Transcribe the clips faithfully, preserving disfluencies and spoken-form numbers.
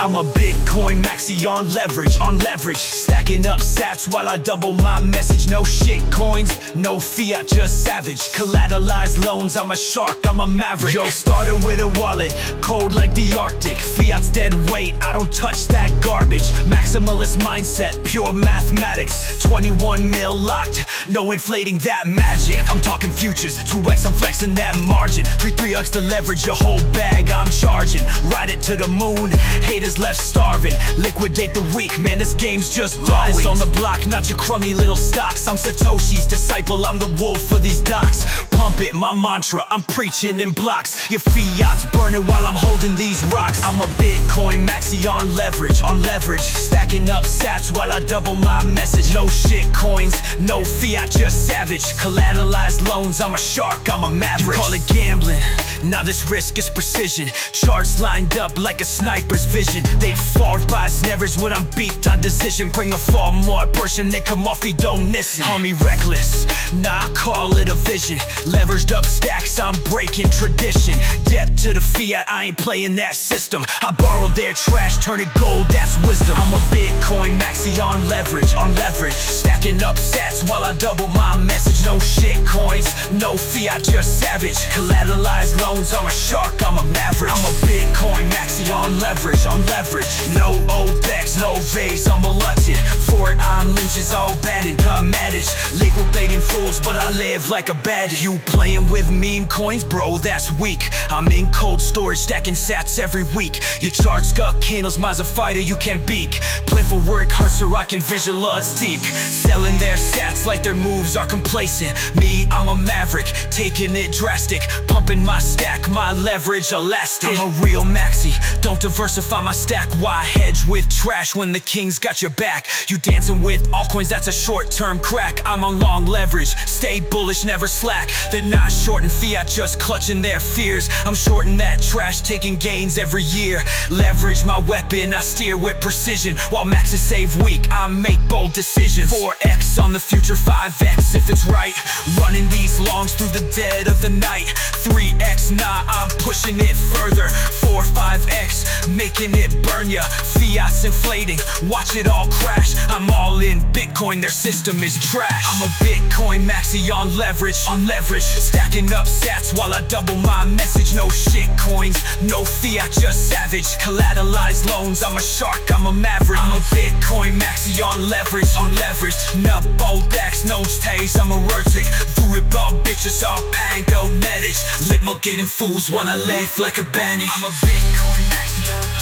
I'm a Bitcoin maxi on leverage, on leverage, stacking up sats while I double my message. No shit coins, no fiat, just savage. Collateralized loans, I'm a shark, I'm a maverick. Yo, started with a wallet, cold like the Arctic. Fiat's dead weight, I don't touch that garbage. Maximalist mindset, pure mathematics. Twenty-one mil locked, no inflating that magic. I'm talking futures, two X, I'm flexing that margin. Three three X to leverage your whole bag, I'm charging. Ride it to the moon, haters left starving. Liquidate the weak, man, this game's just rise on the block, not your crummy little stocks. I'm Satoshi's disciple, I'm the wolf for these docks. Pump it, my mantra, I'm preaching in blocks. Your fiat's burning while I'm holding these rocks. I'm a Bitcoin maxi on leverage, on leverage, stacking up sats while I double my message. No shit coins, no fiat, just savage. Collateralized loans, I'm a shark, I'm a maverick. You call it gambling, now this risk is precision. Charts lined up like a sniper's vision. They fall by snevers when I'm beat on decision. Bring a far more person, they come off, he don't listen. Call me reckless, nah, I call it a vision. Leveraged up stacks, I'm breaking tradition. Debt to the fiat, I ain't playing that system. I borrowed their trash, turn it gold, that's wisdom. I'm a Bitcoin maxi on leverage, on leverage, stacking up sats while I double my message. No shit coins, no fiat, just savage. Collateralized loans, I'm a shark, I'm a maverick. I'm a Bitcoin maxi on leverage, on leverage. No O P E X, no vase, I'm reluctant. For it, I'm lynches, all batted, gun managed. Liquidating fools, but I live like a bandit. You playing with meme coins, bro, that's weak. I'm in cold storage, stacking sats every week. Your charts got candles, mine's a fighter you can't beat. Playful work hard so I can visualize deep. Selling their sats like their moves are complacent. Me, I'm a maverick, taking it drastic. Pumping my stack, my leverage elastic. I'm a real maxi, don't diversify my stack. Why hedge with trash when the king's got your back? You dancing with altcoins, that's a short-term crack. I'm on long leverage, stay bullish, never slack. They're not shorting fiat, just clutching their fears. I'm shorting that trash, taking gains every year. Leverage my weapon, I steer with precision. While maxes save weak, I make bold decisions. Four X on the future, five X if it's right. Running these longs through the dead of the night. Three X, nah, I'm pushing it further. Four, five X, making it burn ya. Fiat's inflating, watch it all crash. I'm all in Bitcoin, their system is trash. I'm a Bitcoin maxi on leverage, on leverage, stacking up sats while I double my message. No shit coins, no fiat, just savage. Collateralized loans, I'm a shark, I'm a maverick. I'm a Bitcoin maxi on leverage, on leverage. Nup, O P E X, no stays, I'm allergic. Through it all bitches, all pango manage. Litmo getting fools wanna live like a bandit. I'm a Bitcoin maxi.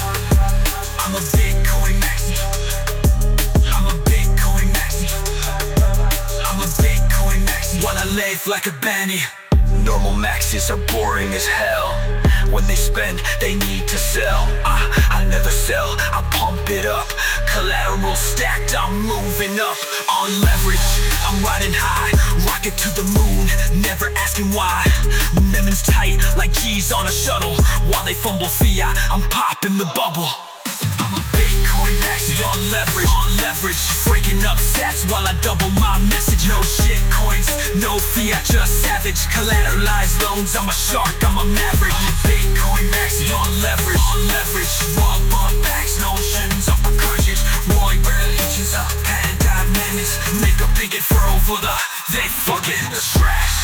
I'm a Bitcoin maxi. I'm a Bitcoin maxi. I'm a Bitcoin maxi. Wanna live like a bandit. Normal maxes are boring as hell. When they spend, they need to sell. uh, I never sell, I pump it up. Collateral stacked, I'm moving up. On leverage, I'm riding high. Rocket to the moon, never asking why. Lemons tight, like G's on a shuttle. While they fumble fiat, I'm popping the bubble. I'm a Bitcoin maxi on leverage, on leverage, breaking up sats while I double my message. No shit coins, no fiat, just savage. Collateralized loans, I'm a shark, I'm a maverick. I'm a Bitcoin maxi on leverage, on leverage. Raw bump backs, no shins, up recursions. Roy religions, up and dynamics. Make a big furrow for the, they fucking the trash.